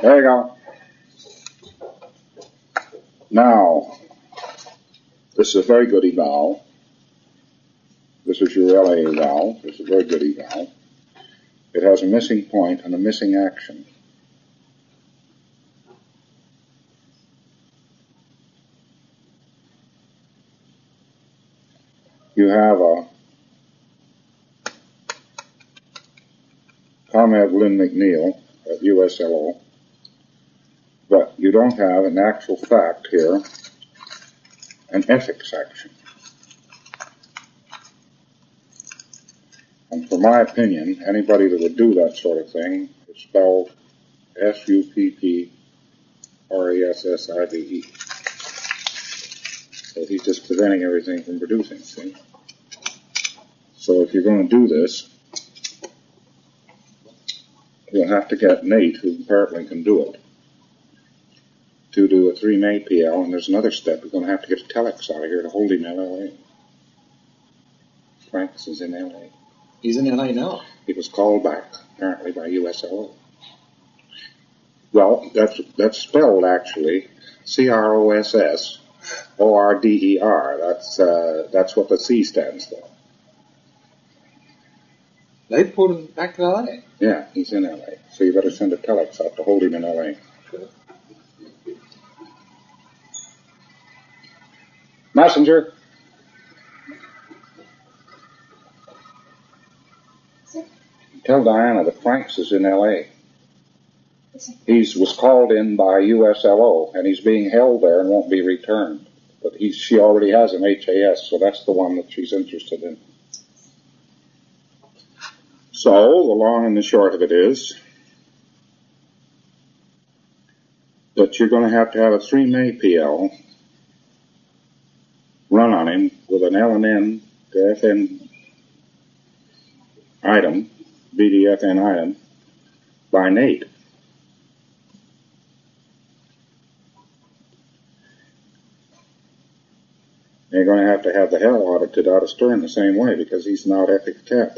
There you go. Now, this is a very good eval. This is your LA eval. This is a very good eval. It has a missing point and a missing action. You have a Comrade Lynn McNeil at USLO, but you don't have, in actual fact here, an ethics action. And for my opinion, anybody that would do that sort of thing is spelled S-U-P-P-R-E-S-S-I-V-E. So he's just preventing everything from producing, see? So if you're going to do this, you'll have to get Nate, who apparently can do it, to do a 3-May PL, and there's another step. You're going to have to get a telex out of here to hold him in LA. Franks is in LA. He's in LA now. He was called back, apparently, by USLO. Well, that's spelled, actually, C-R-O-S-S-O-R-D-E-R. That's what the C stands for. They pulled him back to LA? Yeah, he's in LA. So you better send a telex out to hold him in LA. Good. Messenger. Tell Diana that Franks is in L.A. He was called in by USLO, and he's being held there and won't be returned. But she already has an HAS, so that's the one that she's interested in. So, the long and the short of it is that you're going to have a 3-May PL run on him with an LNN to FN item, BDFN item, by Nate. You're going to have the hell audited out of Stern the same way because he's not ethics kept.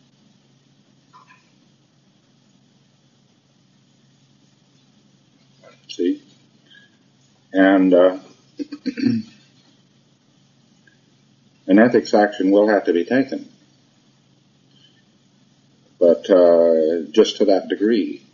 See? And an ethics action will have to be taken. But just to that degree.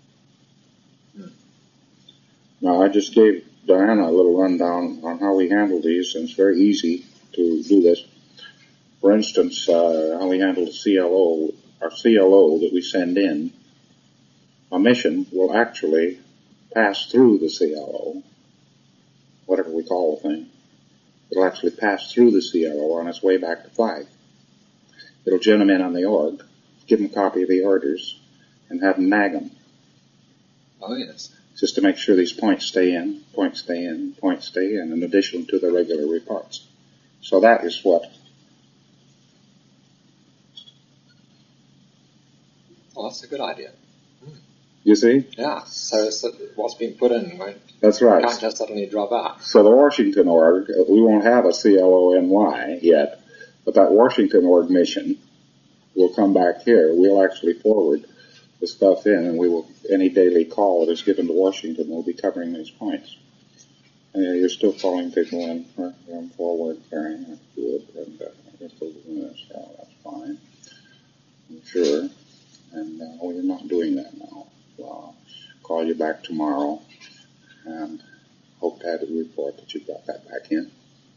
Now, I just gave Diana a little rundown on how we handle these, and it's very easy to do this. For instance, how we handle the CLO, our CLO that we send in, a mission will actually pass through the CLO, whatever we call the thing. It'll actually pass through the CLO on its way back to flag. It'll gin them in on the org, give them a copy of the orders, and have them mag them. Oh, yes. Just to make sure these points stay in, points stay in, points stay in addition to the regular reports. So that is what. Oh, that's a good idea. You see? Yeah, so what's being put in, right? That's right. Can't just suddenly drop out. So the Washington org, we won't have a CLONY yet, but that Washington org mission will come back here. We'll actually forward the stuff in, and we will, any daily call that is given to Washington will be covering these points. And you're still calling people in from forward, carrying, that's good, and I guess we're doing this, yeah, that's fine. I'm sure. And we're not doing that now. So I'll call you back tomorrow, and hope to have a report that you got that back in.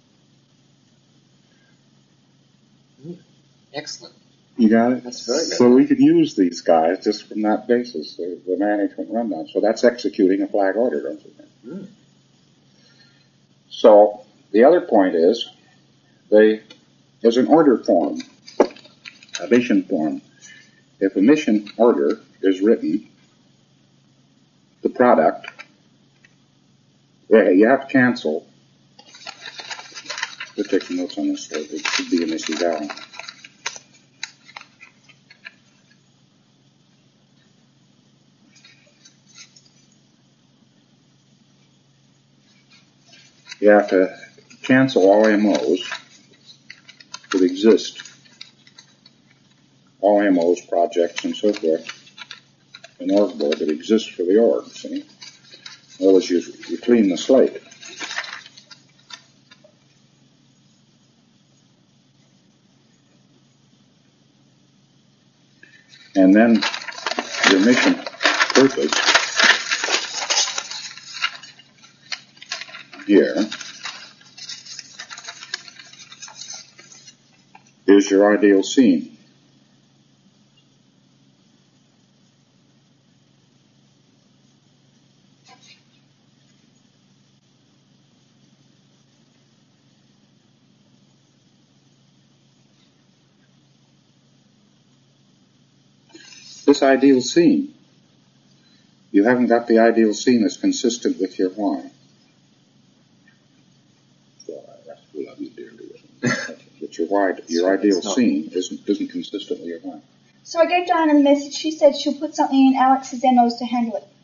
Excellent. You got it? That's very good. So we could use these guys just from that basis, the management rundown. So that's executing a flag order, don't you think? So the other point is, there's an order form, a mission form. If a mission order is written, the product, you have to cancel. We're taking notes on this, so it should be in this eval. You have to cancel all MOs that exist, all MOs, projects, and so forth, an org board that exists for the org, see? In other words, you clean the slate. And then your mission purpose here is your ideal scene. This ideal scene, you haven't got the ideal scene that's consistent with your why. That's what I love you dearly. But your ideal scene isn't consistent with your why. So I gave Diana the message. She said she'll put something in Alex's MOs to handle it.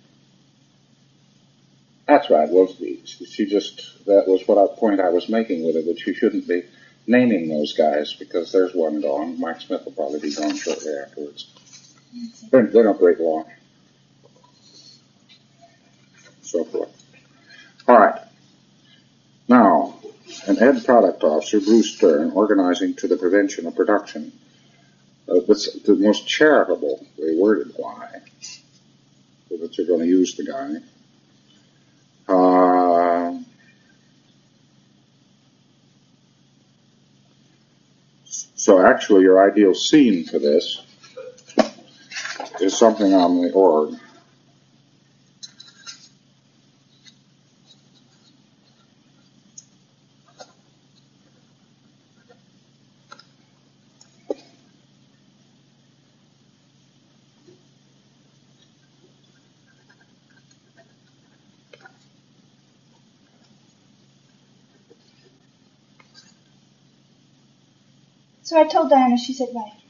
That's right. Well, that was what point I was making with it, that you shouldn't be naming those guys because there's one gone. Mike Smith will probably be gone shortly afterwards. They don't break long. So forth. All right. Now, an Ed product officer, Bruce Stern, organizing to the prevention of production. That's the most charitably worded why, so that you're going to use the guy. So actually, your ideal scene for this is something on the org. So I told Diana. She said, right.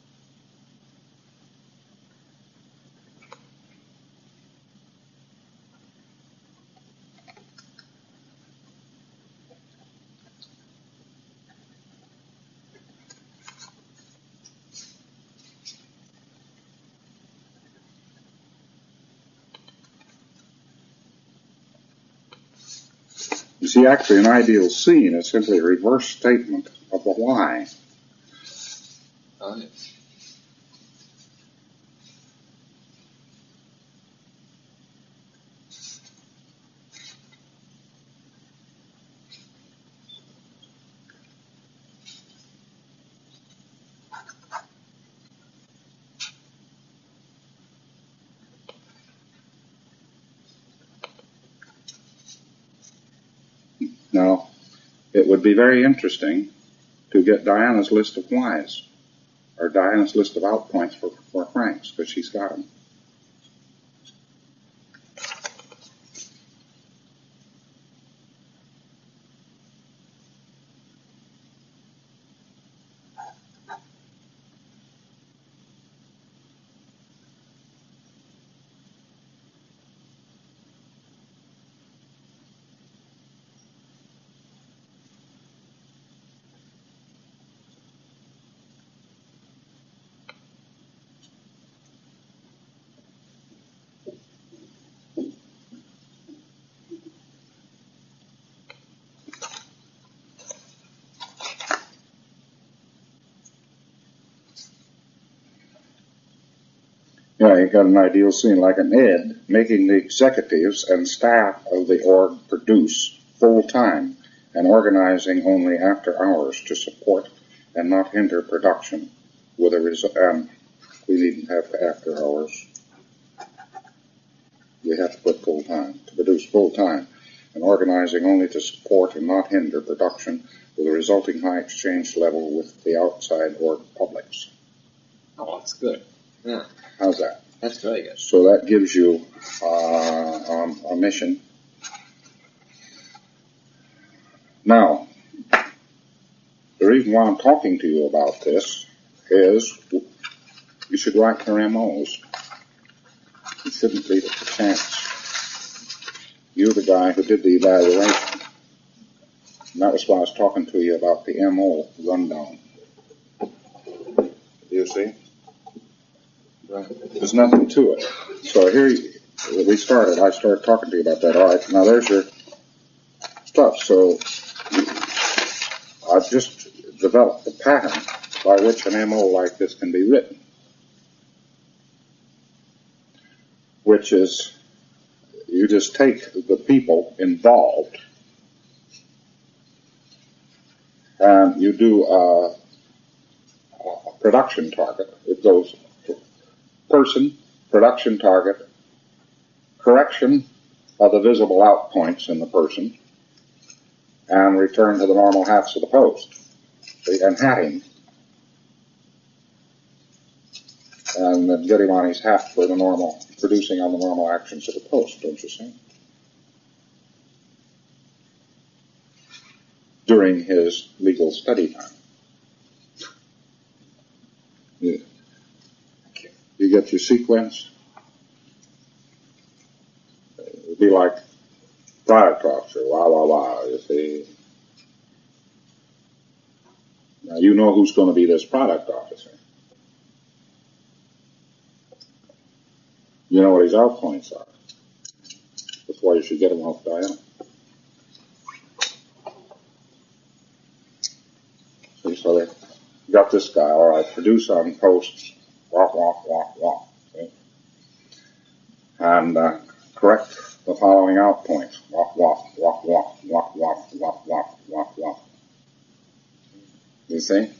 You see, actually, an ideal scene is simply a reverse statement of the why. Oh, yes. Now, it would be very interesting to get Diana's list of whys, or Diana's list of out points for Frank's, because she's got them. Yeah, you got an ideal scene like an Ed making the executives and staff of the org produce full time and organizing only after hours to support and not hinder production. With a we needn't have after hours. We have to put full time to produce full time and organizing only to support and not hinder production with a resulting high exchange level with the outside org publics. Oh, that's good. Yeah. How's that? That's very good. So that gives you a mission. Now, the reason why I'm talking to you about this is you should write your MOs. You shouldn't leave it to chance. You're the guy who did the evaluation. And that was why I was talking to you about the MO rundown. You see? Right. There's nothing to it. So here I started talking to you about that. All right, now there's your stuff. So I've just developed the pattern by which an MO like this can be written, which is you just take the people involved and you do a production target. It goes person, production target, correction of the visible out points in the person, and return to the normal hats of the post. See, and hat him. And then get him on his hat for the normal, producing on the normal actions of the post, don't you see? During his legal study time. You get your sequence. It would be like product officer, you see. Now you know who's going to be this product officer. You know what his out points are. That's why you should get him off Diana. See, so they got this guy, all right, produce on post, walk. See? And correct the following out points. Walk. You see?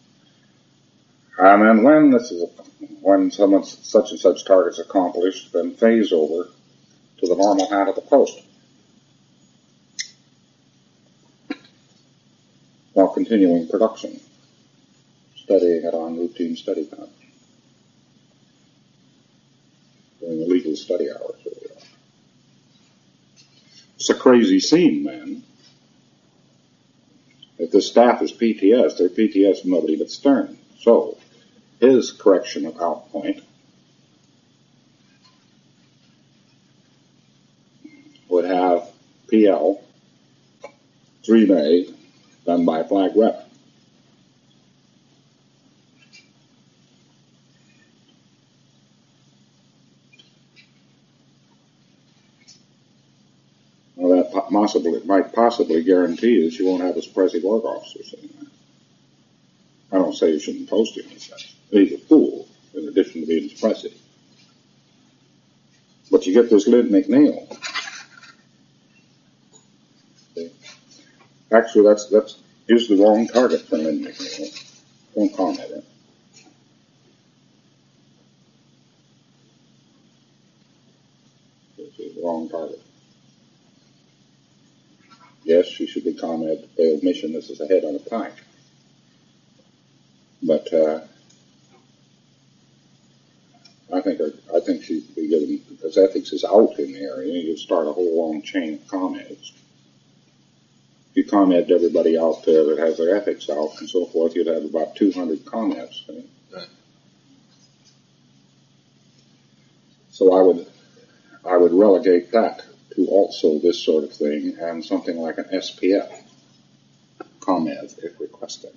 And then when such and such target's accomplished, then phase over to the normal hat of the post, while continuing production, studying it on routine study time during the legal study hours. It's a crazy scene, man. If the staff is PTS, they're PTS from nobody but Stern. So his correction of out point would have PL 3-day done by flag rep. Well, that might possibly guarantee that you won't have a suppressive org officer sitting there. I don't say you shouldn't post him as such. He's a fool, in addition to being suppressive. But you get this Lynn McNeil. See? Actually, that's is the wrong target for Lynn McNeil. Don't comment it. It's the wrong target. Yes, she should be commented failed mission. This is a head on a pike. But I think she should be given, because ethics is out in the area. You start a whole long chain of comments. If you commented everybody out there that has their ethics out and so forth, you'd have about 200 comments. Right. So I would relegate that to also this sort of thing and something like an SPF comment if requested.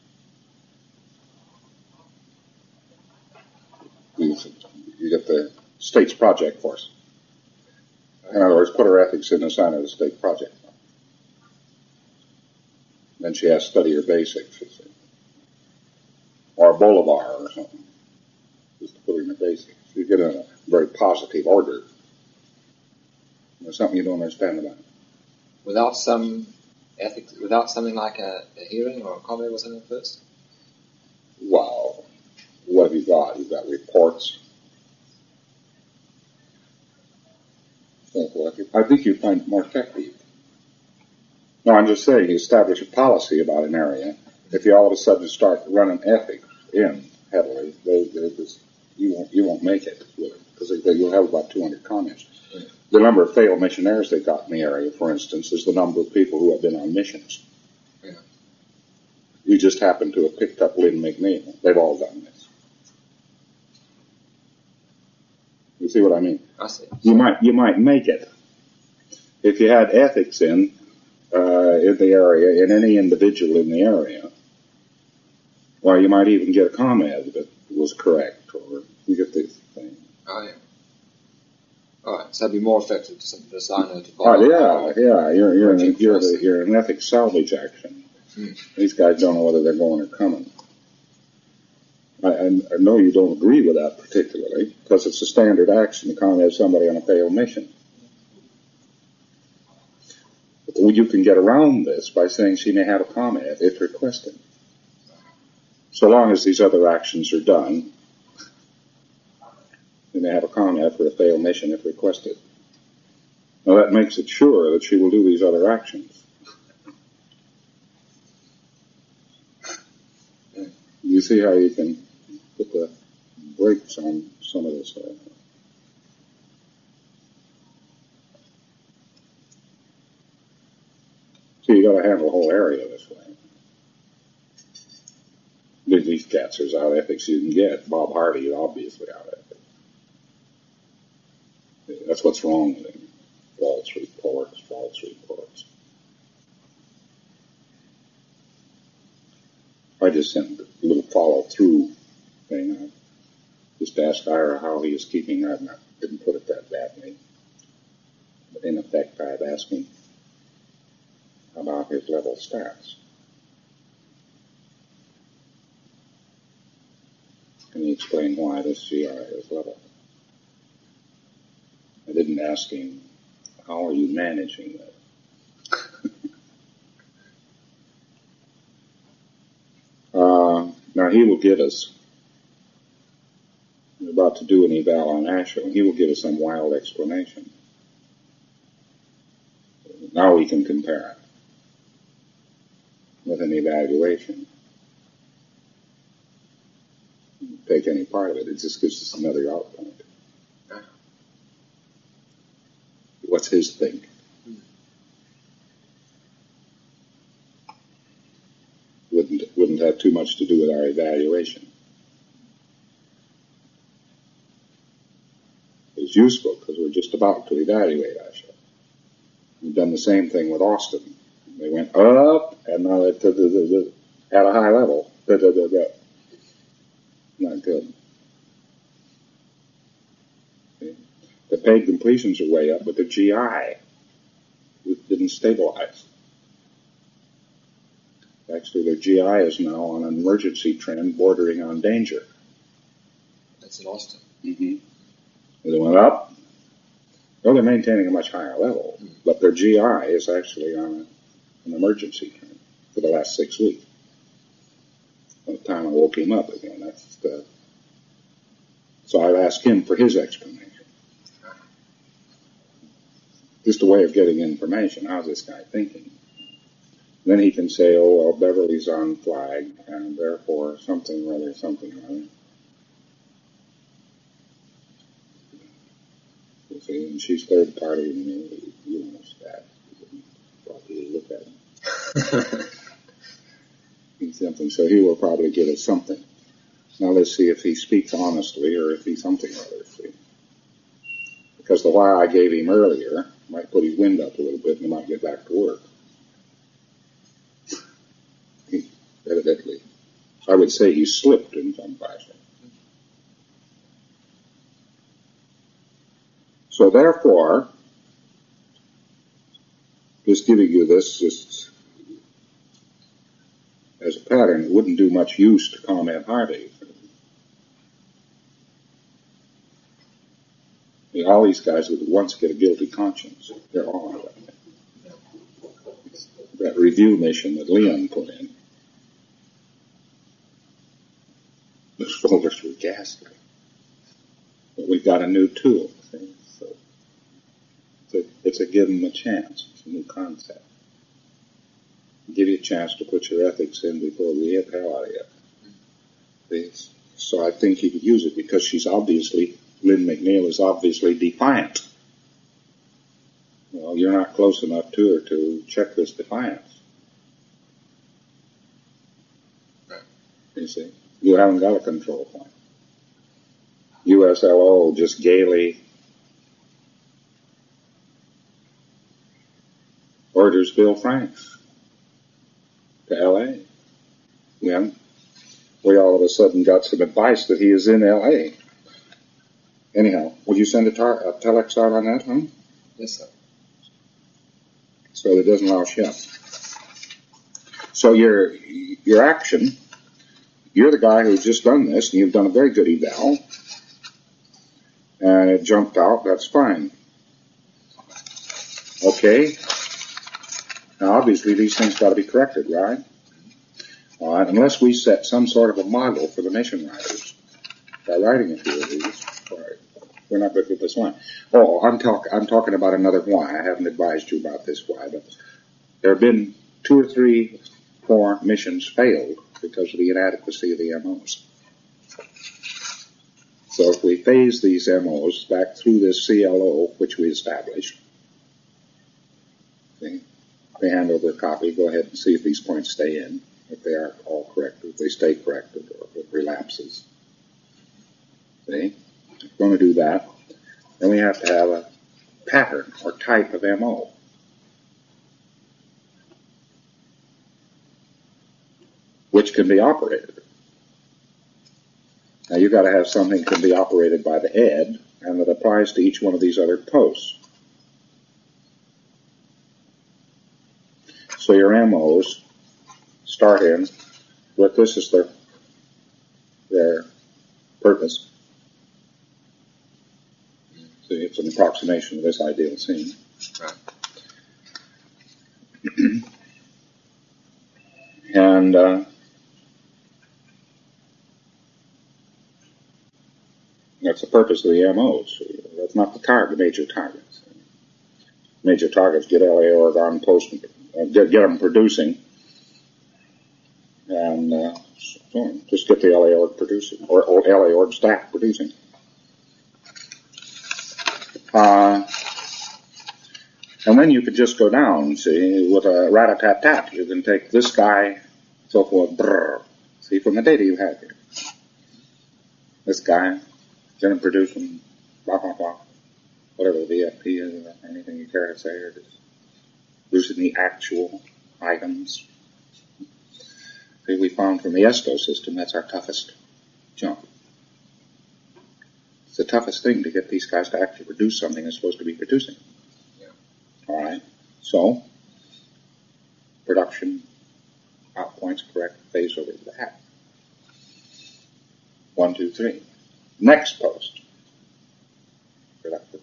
You get the state's project force. In other words, put her ethics in the center of the state project. Then she has to study her basics, or a Bolivar or something, just to put her in the basics. You get in a very positive order. There's something you don't understand about it. Without some ethics, without something like a hearing or a comment or something first? Well, what have you got? You've got reports. I think you find it more effective. No, I'm just saying, you establish a policy about an area. If you all of a sudden start running ethics in heavily, you won't make it with it, because you'll have about 200 comments. Mm. The number of failed missionaries they got in the area, for instance, is the number of people who have been on missions. Yeah. You just happen to have picked up Lynn McNeil. They've all done this. You see what I mean? I see. You might make it if you had ethics in the area, in any individual in the area. Or you might even get a comment that was correct, or You get the thing. Oh, yeah. All right, so it'd be more effective to the designer to Oh, follow. yeah. You're Project an ethics salvage action. Hmm. These guys don't know whether they're going or coming. I know you don't agree with that particularly, because it's a standard action to contact somebody on a failed mission. But you can get around this by saying she may have a comment if requested. So long as these other actions are done, you may have a comment for a failed mission if requested. Now that makes it sure that she will do these other actions. You see how you can put the brakes on some of this. So you got to handle the whole area this way. These cats are as out ethics you can get. Bob Hardy is obviously out ethics. That's what's wrong with him. False reports. I just sent a little follow-through thing. I just asked Ira how he is keeping. I didn't put it that badly. But in effect, I've asked him about his level stats. Can he explain why this GI is level? I didn't ask him, how are you managing that? Now he will give us, we're about to do an eval on Asher, and he will give us some wild explanation. Now we can compare it with an evaluation. Take any part of it, it just gives us another outpoint. What's his think? Wouldn't have too much to do with our evaluation. It's useful because we're just about to evaluate Asher. We've done the same thing with Austin. They went up and now at a high level. Not good. The paid completions are way up, but the GI didn't stabilize. Actually, their GI is now on an emergency trend bordering on danger. That's in Austin. Mm-hmm. They went up. Well, they're maintaining a much higher level, but their GI is actually on an emergency trend for the last 6 weeks. By the time I woke him up again, so I've asked him for his explanation. Just a way of getting information. How's this guy thinking? Then he can say, oh, well, Beverly's on flag, and therefore something or other. You see, and she's third party, and you know that. Probably look at him. Something. So he will probably give us something. Now let's see if he speaks honestly or if he's something or other. See? Because the why I gave him earlier might put his wind up a little bit and he might get back to work. Evidently. I would say he slipped in some fashion. So therefore, just giving you this just as a pattern, it wouldn't do much use to comment Hardy. All these guys would once get a guilty conscience. They're all on that review mission that Leon put in. Those folders were ghastly. But we've got a new tool. So it's a give them a chance. It's a new concept. Give you a chance to put your ethics in before we hit hell out of you. So I think he could use it because Lynn McNeil is obviously defiant. Well, you're not close enough to her to check this defiance. You see, you haven't got a control point. USLO just gaily orders Bill Franks to L.A. We all of a sudden got some advice that he is in L.A. Anyhow, would you send a telex out on that, huh? Yes, sir. So that it doesn't louse you up. So your action, you're the guy who's just done this, and you've done a very good eval, and it jumped out, that's fine. Okay. Now, obviously, these things got to be corrected, right? All right, unless we set some sort of a model for the mission riders by writing a few of these. All right. We're not good with this one. Oh, I'm talking about another why. I haven't advised you about this why, but there have been 2 or 3, 4 missions failed because of the inadequacy of the MOs. So if we phase these MOs back through this CLO, which we established, okay, they hand over a copy, go ahead and see if these points stay in, if they are all corrected, if they stay corrected, or if it relapses. See? If we're going to do that, then we have to have a pattern or type of MO. Which can be operated. Now you've got to have something that can be operated by the ED and that applies to each one of these other posts. So your MOs start in with this is their purpose. See, it's an approximation of this ideal scene. Right. And that's the purpose of the MOs. That's not the major targets. Major targets get LA org on post, get them producing, and so on. Just get the LA org producing, or LA org staff producing. And then you could just go down, see, with a rat-a-tat-tat. You can take this guy, so forth, brrr. See, from the data you have here. This guy, then producing, blah, blah, blah. Whatever the VFP is, or anything you care to say, or just producing the actual items. See, we found from the ESTO system, that's our toughest jump. It's the toughest thing to get these guys to actually produce something they're supposed to be producing. All right, so production out points correct, phase over to the hat. 1, 2, 3. Next post. Productive.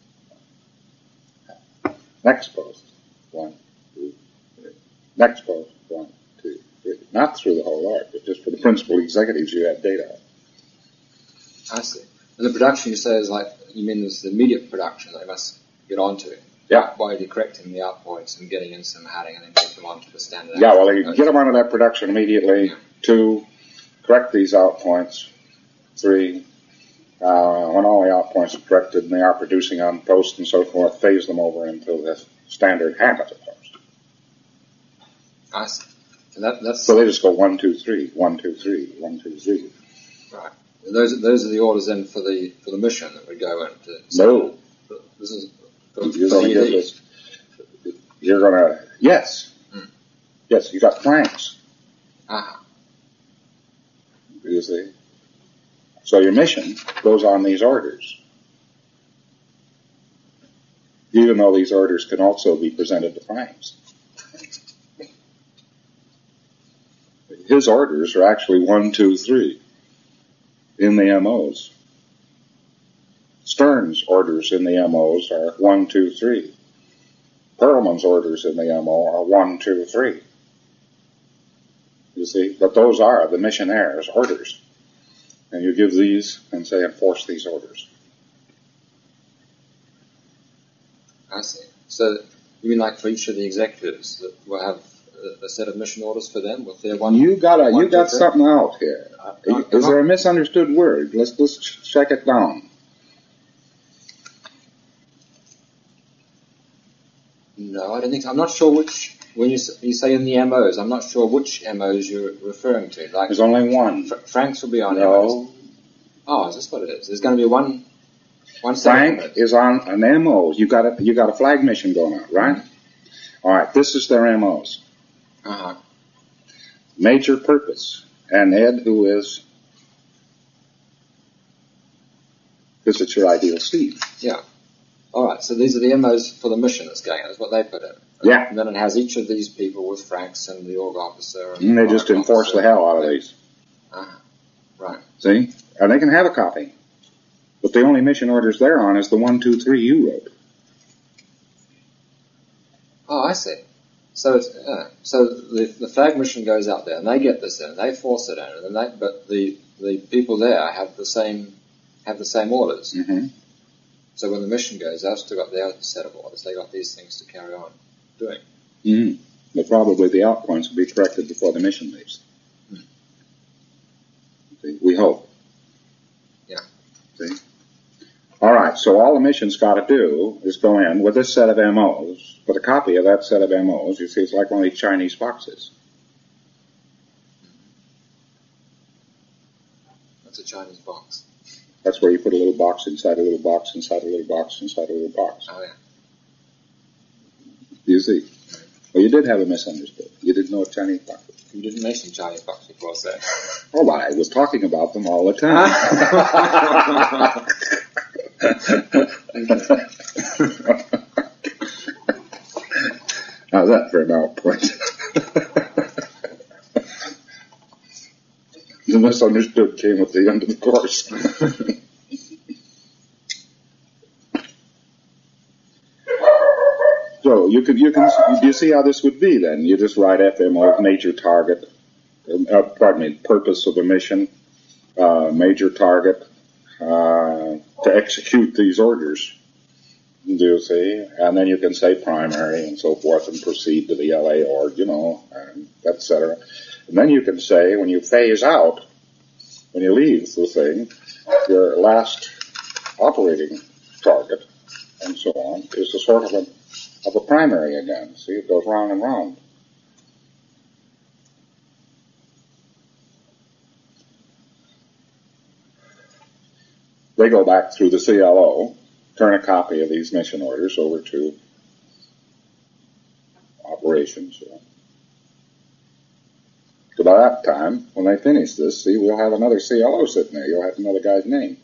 Next post. 1, 2, 3. Next post. 1, 2, 3. Not through the whole arc, but just for the principal executives you have data on. I see. And the production you say is like, you mean there's the immediate production that they must get onto. Yeah. By correcting the outpoints and getting in some hatting and then get them onto the standard. Yeah, well, you get them onto that production immediately. Yeah. 2, correct these outpoints. 3, when all the outpoints are corrected and they are producing on post and so forth, phase them over into the standard habit of post. I see. And that's so they just go 1, 2, 3, 1, 2, 3, 1, 2, 3. Right. And those are the orders then for the mission that would go into. No. This is. You're going to give this. You're going to. Yes. Yes, you got flanks. You see? So your mission goes on these orders. Even though these orders can also be presented to flanks. His orders are actually 1, 2, 3 in the MOs. Stern's orders in the MOs are 1, 2, 3. Perlman's orders in the MO are 1, 2, 3. You see, but those are the missionaire's orders. And you give these and say enforce these orders. I see. So you mean like for each of the executives that will have a set of mission orders for them with their one? You got something out here. Is there a misunderstood word? Let's check it down. No, I don't think so. I'm not sure which, when you say in the MOs, I'm not sure which MOs you're referring to. Like there's only one. Frank's will be on no. MOs. Oh, is this what it is? There's going to be one Frank is on an MO. You got a flag mission going on, right? Mm-hmm. All right, this is their MOs. Uh-huh. Major purpose. And Ed, who is because it's your ideal seed. Yeah. All right. So these are the MOs for the mission that's going on. That's what they put in. Yeah. And then it has each of these people with Franks and the org officer. And they just enforce the hell out of these. Right. See? And they can have a copy. But the only mission orders they're on is the 1, 2, 3 you wrote. Oh, I see. So it's, so the flag mission goes out there and they get this in and they force it in, and then but the people there have the same orders. Mm-hmm. So when the mission goes, they've still got their set of orders. They got these things to carry on doing. Mm-hmm. But probably the out points will be corrected before the mission leaves. See? We hope. Yeah. See? All right, so all the mission's got to do is go in with this set of MOs, with a copy of that set of MOs. You see, it's like one of these Chinese boxes. That's a Chinese box. That's where you put a little box inside a little box inside a little box inside a little box. Oh, yeah. You see? Well, you did have a misunderstood. You didn't know what Chinese box was. You didn't mention Chinese box before, so. Oh, I was talking about them all the time. How's that for an out point? The misunderstood came at the end of the course. So you see how this would be then? You just write FMO, major target, purpose of the mission, major target, to execute these orders. Do you see? And then you can say primary and so forth and proceed to the LA org, and et cetera. And then you can say, when you phase out, when you leave the thing, your last operating target and so on is a sort of a primary again. See, it goes round and round. They go back through the CLO, turn a copy of these mission orders over to operations. So by that time, when they finish this, see, we'll have another CLO sitting there. You'll have another guy's name.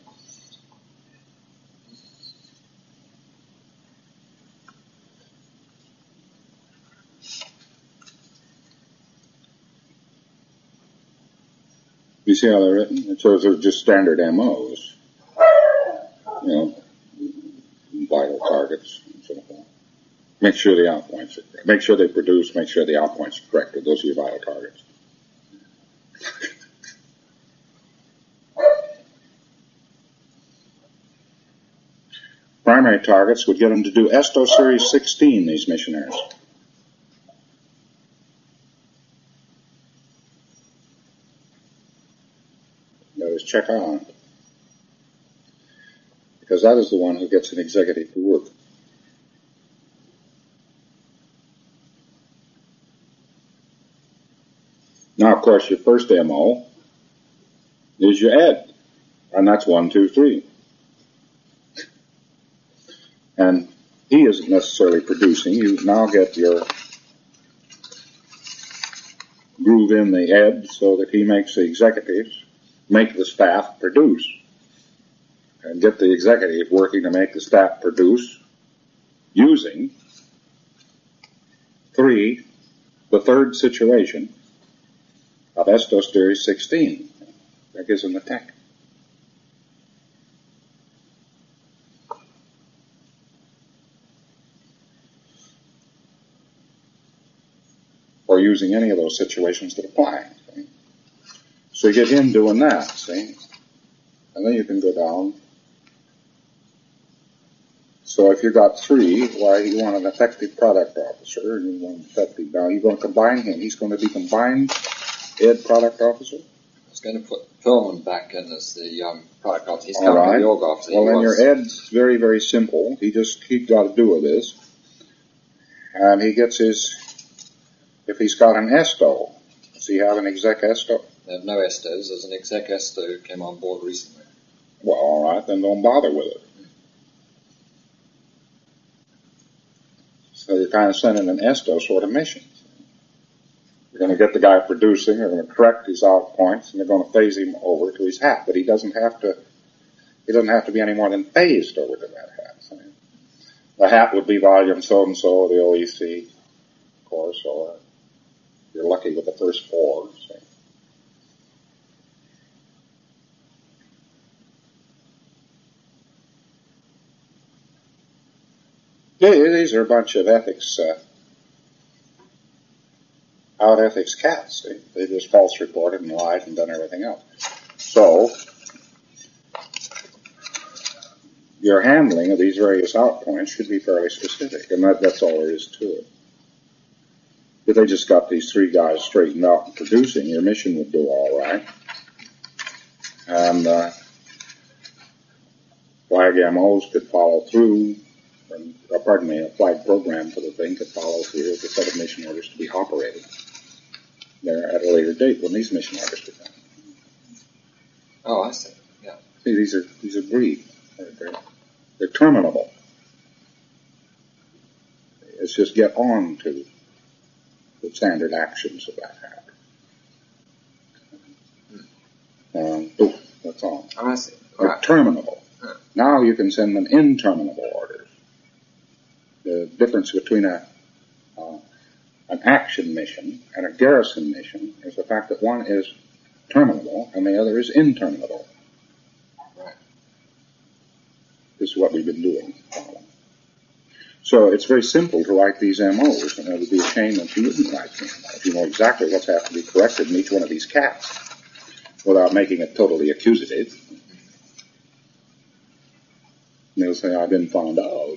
You see how they're written? So they're just standard MOs. Vital targets and so forth. Make sure the out points are correct. Make sure they produce, make sure the out points are corrected. Those are your vital targets. Primary targets would get them to do ESTO Series 16, these missionaries. That is, check on. Because that is the one who gets an executive to work. Now, of course, your first MO is your ED, and that's 1, 2, 3. And he isn't necessarily producing. You now get your groove in the ED so that he makes the executives make the staff produce. And get the executive working to make the staff produce using 3, the third situation of ESTO Series 16. That gives them the tech. Or using any of those situations that apply. See? So you get him doing that, see? And then you can go down. So if you've got 3, why you want an effective product officer, and you want an effective, now you're going to combine him. He's going to be combined ED product officer. I was going to put Perlman back in as the product officer. He's All right. the org officer. Well, then your ED's very, very simple. He's got to do with this. And he gets his, if he's got an ESTO, does he have an exec ESTO? They have no ESTOs. There's an exec ESTO who came on board recently. Well, all right, then don't bother with it. So you're kind of sending an ESTO sort of mission. You're going to get the guy producing, they're going to correct his out points, and they're going to phase him over to his hat. But he doesn't have to, He doesn't have to be any more than phased over to that hat. See? The hat would be volume so-and-so, the OEC, of course, or you're lucky with the first 4. See? These are a bunch of ethics, out ethics cats. See? They just false reported and lied and done everything else. So, your handling of these various out points should be fairly specific, and that's all there is to it. If they just got these 3 guys straightened out and producing, your mission would do all right. And flag MOs could follow through, a flag program for the thing could follow through with a set of mission orders to be operated there at a later date when these mission orders become. Oh, I see. Yeah. See, these are brief. They're terminable. It's just get on to the standard actions of that hat. That's all. Oh, I see. They're Right. terminable. Now you can send them interminable orders. The difference between an action mission and a garrison mission is the fact that one is terminable and the other is interminable. Right. This is what we've been doing. So it's very simple to write these MOs, and it would be a shame if you wouldn't write them if you know exactly what's have to be corrected in each one of these cats without making it totally accusative. And they'll say, I've been found out.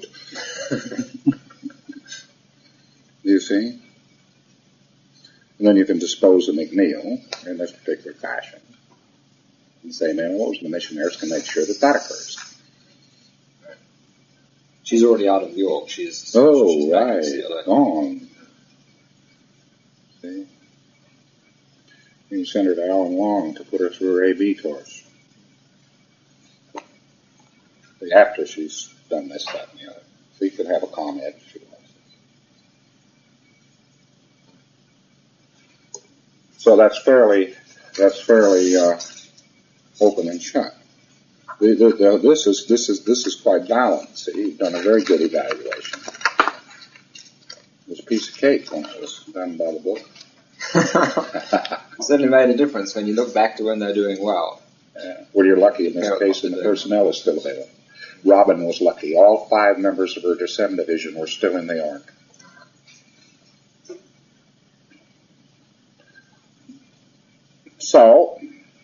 You see? And then you can dispose of McNeil in this particular fashion and say, MOs, the missionaries can make sure that that occurs. She's already out of York. She's Oh, back in right. CLA. Gone. See? You can send her to Alan Long to put her through her AB course. After she's done this, that, and the other. So you could have a ComEd if she wants. So that's fairly open and shut. This is quite balanced. See, you've done a very good evaluation. It was a piece of cake when it was done by the book. It certainly made a difference when you look back to when they're doing well. Well, you're lucky in this case, and the personnel is still available. Robin was lucky. All 5 members of her descent division were still in the Ark. So,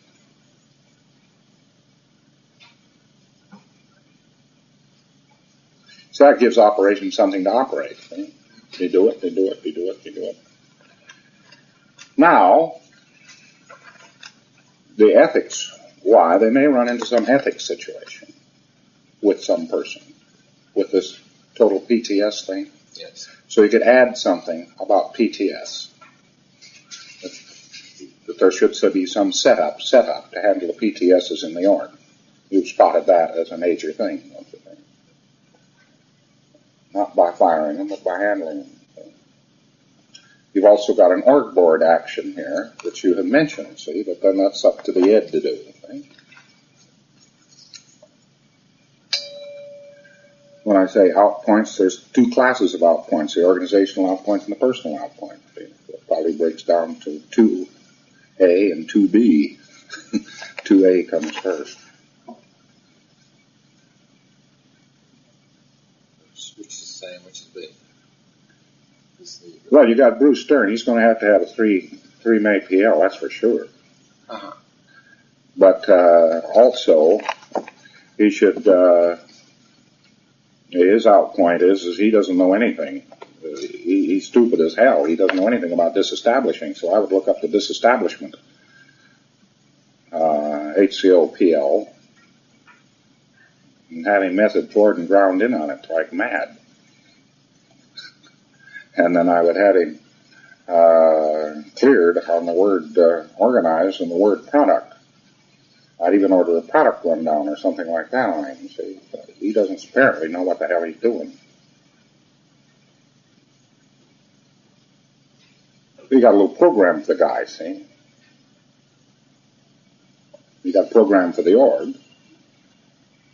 that gives operations something to operate. See? They do it. Now, the ethics. Why? They may run into some ethics situation with some person with this total PTS thing. Yes. So you could add something about PTS. That there should be some setup to handle the PTSs in the Ark. You've spotted that as a major thing, don't you think? Not by firing them, but by handling them. You've also got an org board action here that you have mentioned, see, but then that's up to the ed to do, see? When I say outpoints, there's 2 classes of outpoints, the organizational outpoints and the personal outpoints. It probably breaks down to 2A and 2B. 2A comes first. Which is the same, which is B. Well, you got Bruce Stern. He's going to have a 3 PL, that's for sure. Uh-huh. But also, he should. His outpoint is he doesn't know anything. He's stupid as hell. He doesn't know anything about disestablishing. So I would look up the disestablishment HCOPL and have him method forward and ground in on it like mad. And then I would have him cleared on the word organized and the word product. I'd even order a product rundown or something like that on him. See, he doesn't apparently know what the hell he's doing. You got a little program for the guy, see? You got a program for the org.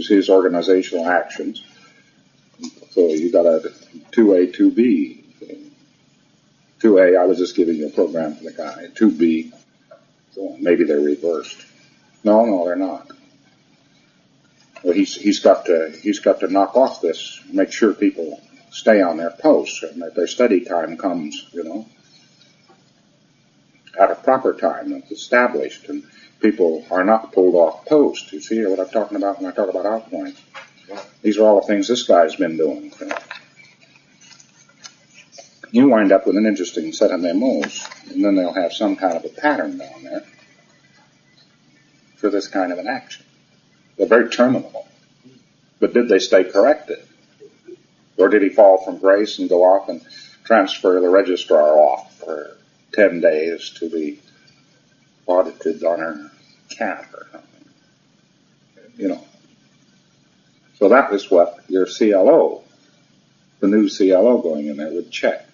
use his organizational actions. So you got a 2A, 2B. 2A, I was just giving you a program for the guy. 2B, so maybe they're reversed. No, they're not. Well, he's got to knock off this, make sure people stay on their posts and that their study time comes, at a proper time that's established, and people are not pulled off post. You see what I'm talking about when I talk about outpoints? These are all the things this guy's been doing. You wind up with an interesting set of memos, and then they'll have some kind of a pattern down there for this kind of an action. They're very terminable. But did they stay corrected? Or did he fall from grace and go off and transfer the registrar off for 10 days to be audited on her cat or something? So that is what your CLO, the new CLO going in there, would check.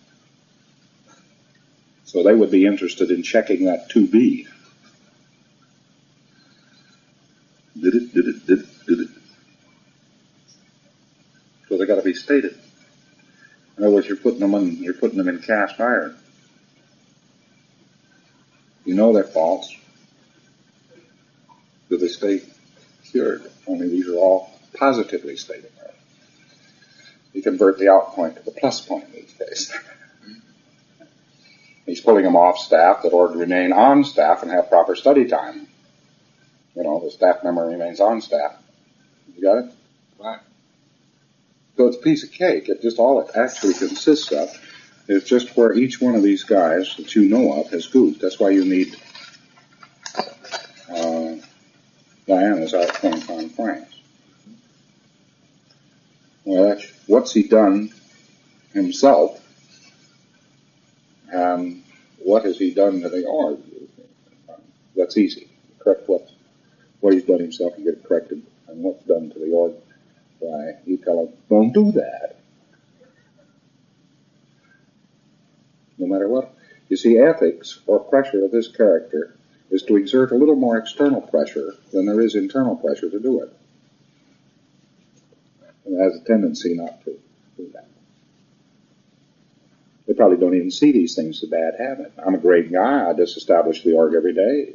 So they would be interested in checking that 2B. Did it. So they got to be stated. In other words, you're putting them in cast iron. You know they're false. Do they stay cured? Only these are all positively stated. You convert the out point to the plus point in each case. He's pulling them off staff that ought to remain on staff and have proper study time. The staff member remains on staff. You got it? Right. So it's a piece of cake. All it actually consists of is just where each one of these guys that you know of has goofed. That's why you need Diana's outpoint on Frank's. Well, what's he done himself, and what has he done to the org? That's easy. Correct what he's done himself and get it corrected, and what's done to the org. Why, you tell him, don't do that. No matter what. You see, ethics or pressure of this character is to exert a little more external pressure than there is internal pressure to do it. And it has a tendency not to do that. They probably don't even see these things as a bad habit. I'm a great guy. I just establish the org every day.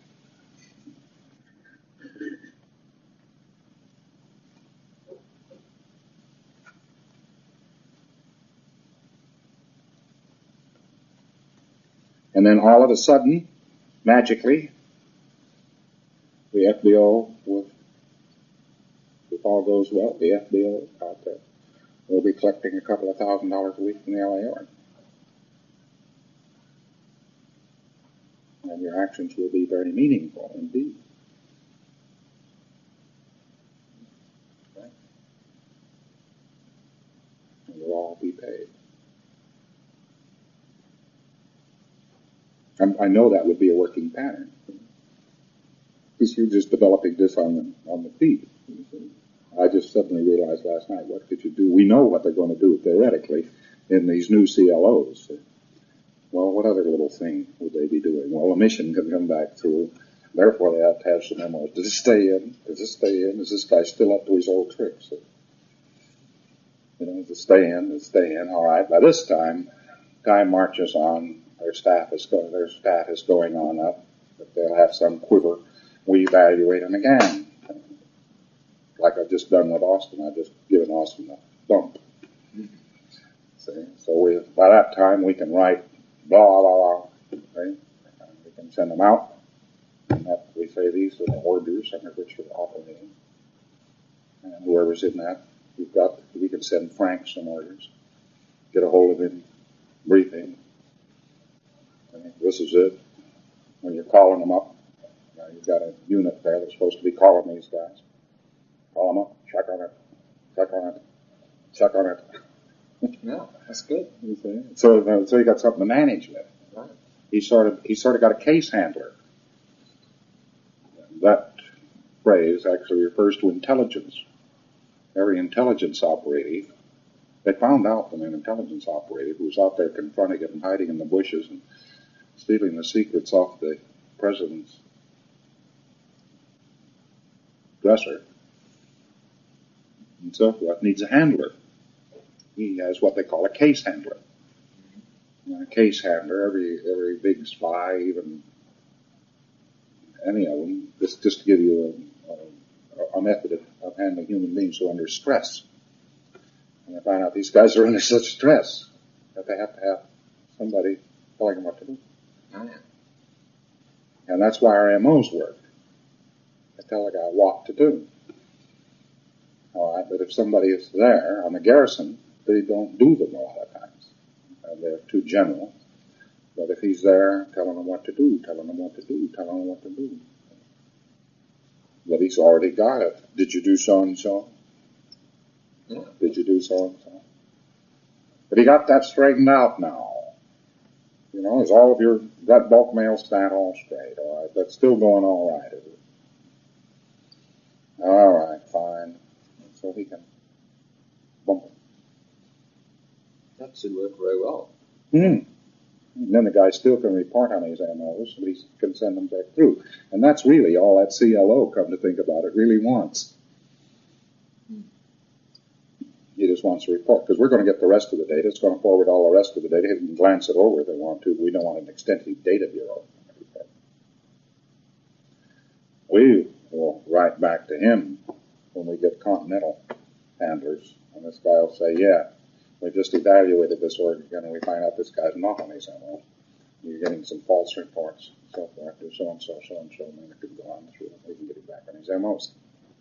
And then all of a sudden, magically, the FBO if all goes well, the FBO out there will be collecting a couple of $1,000s a week from the LA org. And your actions will be very meaningful indeed. Okay. And you'll all be paid. I know that would be a working pattern. Because you're just developing this on the feed. I just suddenly realized last night, what could you do? We know what they're going to do theoretically in these new CLOs. Well, what other little thing would they be doing? Well, a mission can come back through. Therefore, they have to have some memos. Does it stay in? Does it stay in? Is this guy still up to his old tricks? Does it stay in? Does it stay in? All right. By this time marches on. Their staff is going on up. But they'll have some quiver. We evaluate them again. Like I've just done with Austin. I've just given Austin a dump. See? So by that time we can write blah, blah, blah. Okay? We can send them out. And we say these are the orders under which you're operating. And whoever's in that, we can send Frank some orders. Get a hold of him, brief him. This is it. When you're calling them up, you've got a unit there that's supposed to be calling these guys. Call them up, check on it. Yeah, that's good. So you got something to manage with. Right. He sort of got a case handler. That phrase actually refers to intelligence. Every intelligence operative, they found out from an intelligence operative who was out there confronting it and hiding in the bushes and stealing the secrets off the president's dresser. and so forth, needs a handler. He has what they call a case handler. And a case handler, every big spy, even any of them, just to give you a method of handling human beings who are under stress. And I find out these guys are under such stress that they have to have somebody telling them what to do. Oh, yeah. And that's why our MOs work. They tell a guy what to do. All right, but if somebody is there on the garrison, they don't do them a lot of times. They're too general. But if he's there, telling them what to do, telling them what to do, telling them what to do. But he's already got it. Did you do so and so? Yeah. Did you do so and so? But he got that straightened out now. You know, is all of your gut bulk mail stand all straight? All right, that's still going all right, is it? All right, fine. So he can bump it. That should work very well. And then the guy still can report on his MOs, but he can send them back through. And that's really all that CLO, come to think about it, really wants. He just wants to report, because we're going to get the rest of the data. It's going to forward all the rest of the data. He can glance it over if they want to. We don't want an extensive data bureau. We will write back to him when we get continental handlers, and this guy will say, yeah, we just evaluated this org again, and we find out this guy's not on his MO. You're getting some false reports, so forth, do so-and-so, and then it could go on through, and we can get him back on his MOs.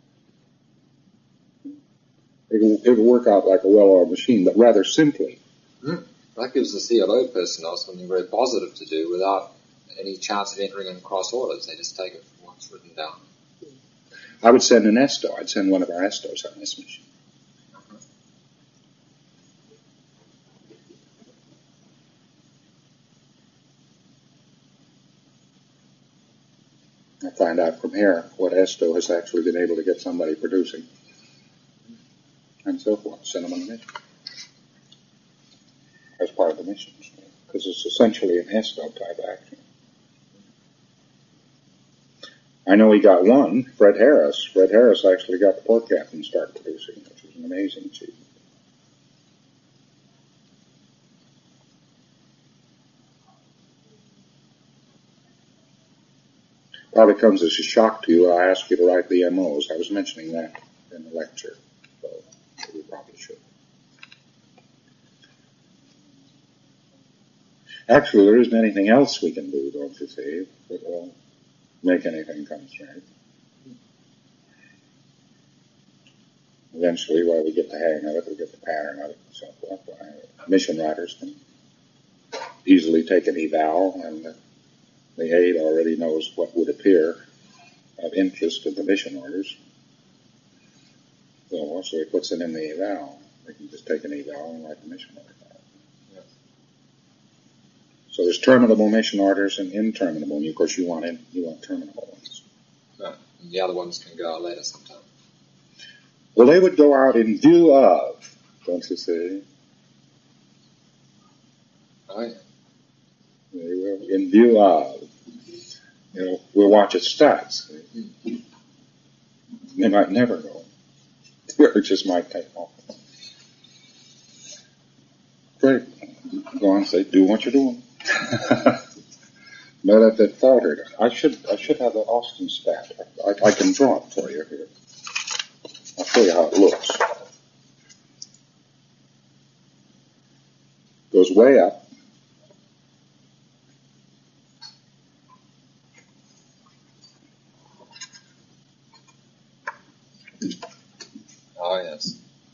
It'll work out like a well-oiled machine, but rather simply. That gives the CLO personnel something very positive to do without any chance of entering in cross orders. They just take it from what's written down. I would send an ESTO. I'd send one of our ESTOs on this machine. I find out from here what ESTO has actually been able to get somebody producing. And so forth. Send them on a mission. As part of the mission. Because it's essentially an ESTO type action. I know he got one, Fred Harris. Fred Harris actually got the port captain to start producing, which is an amazing achievement. Probably comes as a shock to you. I asked you to write the MOs. I was mentioning that in the lecture. So we probably should. Actually, there isn't anything else we can do, don't you see, that will make anything come straight. Eventually, while we get the hang of it, we get the pattern of it and so forth. Mission writers can easily take an eval, and the aide already knows what would appear of interest in the mission orders. So he puts it in the eval. They can just take an eval and write the mission order. So there's terminable mission orders and interminable. Of course, you want terminable ones. Right. And the other ones can go out later sometime. Well, they would go out in view of, don't you see? Oh, yeah. They will, in view of. We'll watch its stats. They might never go. Or just might take off. Great. Go on and say, do what you're doing. No, that faltered. I should have the Austin stat. I can draw it for you here. I'll show you how it looks. Goes way up. Oh, yes.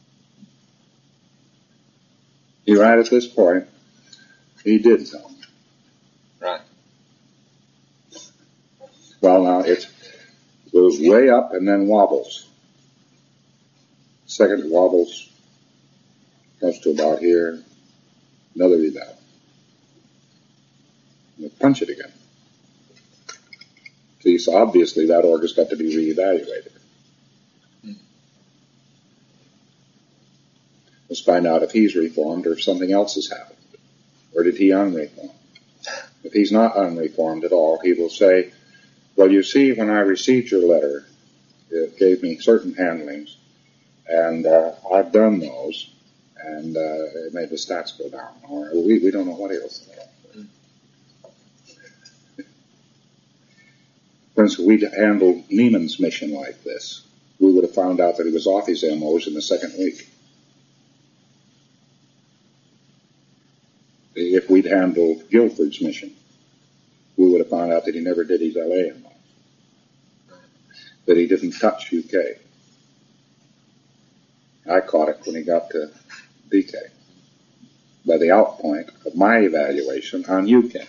You're right at this point. He did something. Right. Well, now it goes way up and then wobbles. Second it wobbles, comes to about here, another eval. And punch it again. See, so obviously that order's got to be reevaluated. Let's find out if he's reformed or if something else has happened. Or did he unreform? If he's not unreformed at all, he will say, well, you see, when I received your letter, it gave me certain handlings, And I've done those, and it made the stats go down. Or we don't know what else. For instance, we'd handled Neiman's mission like this. We would have found out that he was off his MOs in the second week. If we'd handled Guilford's mission, we would have found out that he never did his LA MO. That he didn't touch UK. I caught it when he got to DK. By the out point of my evaluation on UK.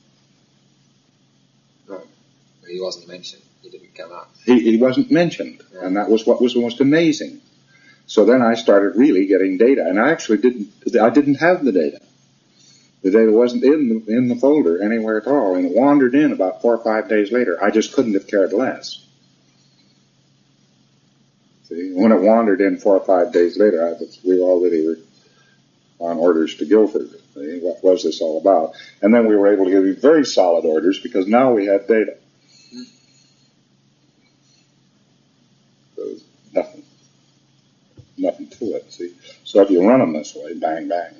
Right. He wasn't mentioned. He didn't come up. He wasn't mentioned. Yeah. And that was what was the most amazing. So then I started really getting data. And I actually didn't have the data. The data wasn't in the folder anywhere at all. And it wandered in about 4 or 5 days later. I just couldn't have cared less. See, when it wandered in 4 or 5 days later, we already were on orders to Guilford. See, what was this all about? And then we were able to give you very solid orders because now we had data. So nothing to it. See, so if you run them this way, bang, bang.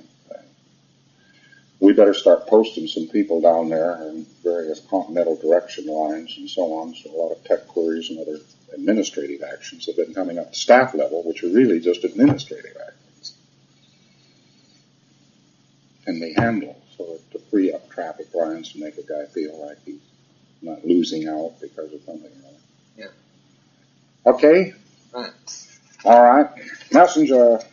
We better start posting some people down there in various continental direction lines and so on. So a lot of tech queries and other administrative actions have been coming up to staff level, which are really just administrative actions. And they handle so to free up traffic lines to make a guy feel like he's not losing out because of something or other. Yeah. Okay. Right. All right. Messenger.